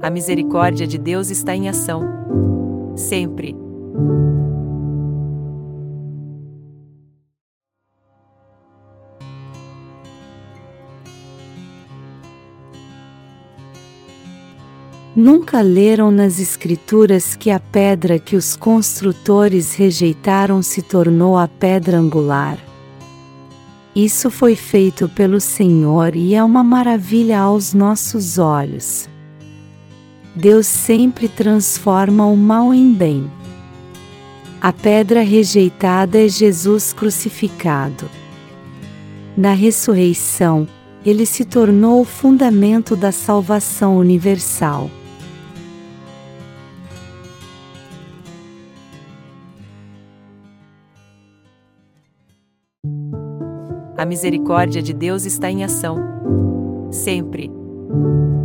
A misericórdia de Deus está em ação. Sempre. Nunca leram nas Escrituras que a pedra que os construtores rejeitaram se tornou a pedra angular? Isso foi feito pelo Senhor e é uma maravilha aos nossos olhos. Deus sempre transforma o mal em bem. A pedra rejeitada é Jesus crucificado. Na ressurreição, ele se tornou o fundamento da salvação universal. A misericórdia de Deus está em ação. Sempre.